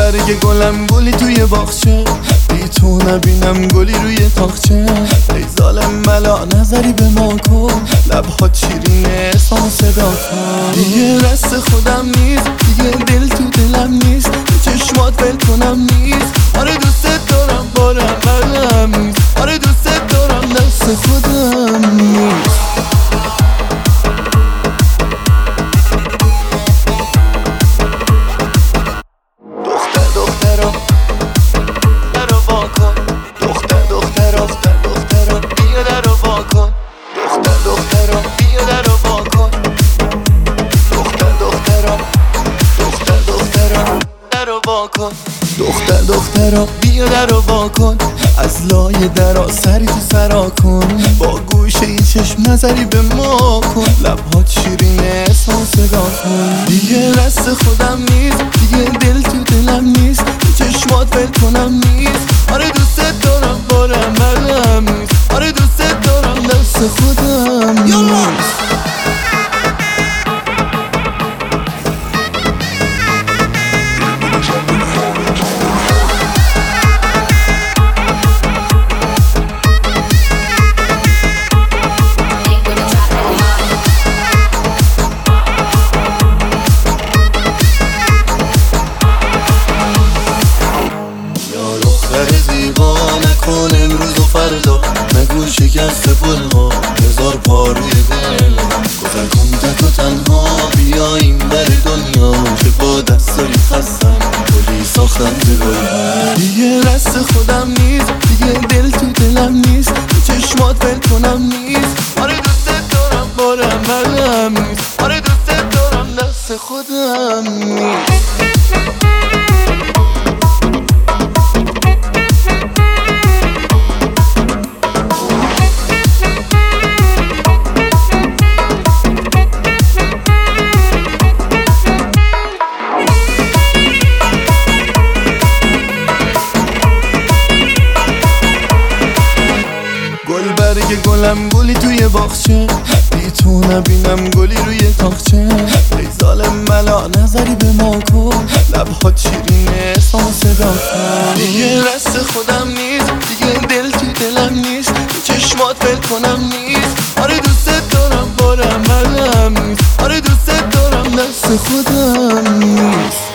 برگ گلم گلی توی باغچه، بی تو نبینم گلی روی تاقچه. ای ظالم ملا نظری به ما کن، لبها شیرینه سان صدا کن. دیگه رست خودم نیست، دیگه دل تو دلم نیست، به چشمات ول کنم نیست. آره دوست دارم بارم بلم نیست، آره دوست دارم دست خودم نیست. دخترا بیا درو وا کن، از لای درا سری تو سرا کن. با گوشه ای چشم نظری به ما کن، لبهات شیرینه سان صدا کن. دیگه رست خودم نیست، دیگه دل تو دلم نیست، چشمات ول کنم نیست. آره دوست دارم بارم بلم نیست، آره دوست دارم دست خودم نیست. زیبا نکن امروز و فردا، نگو شکست پلها هزار پا روی دل. گذر کن تک و تنها بیا این بر دنیا، که با دستای خستم گلی ساختم دلم. دیگه رست خودم نیست، دیگه دل تو دلم نیست، چشمات ول کنم نیست. آره دوست دارم بارم بلم نیست، آره دوست دارم دست خودم نیست. برگ گلم گلی توی باغچه، بی تو نبینم گلی روی تاقچه. ای ظالم ملا نظری به ما کن، لبهات شیرینه سان صدا کن. دیگه رست خودم نیست، دیگه دل تو دلم نیست، چشمات ول کنم نیست. آره دوست دارم بارم بلم نیست، آره دوست دارم دست خودم نیست.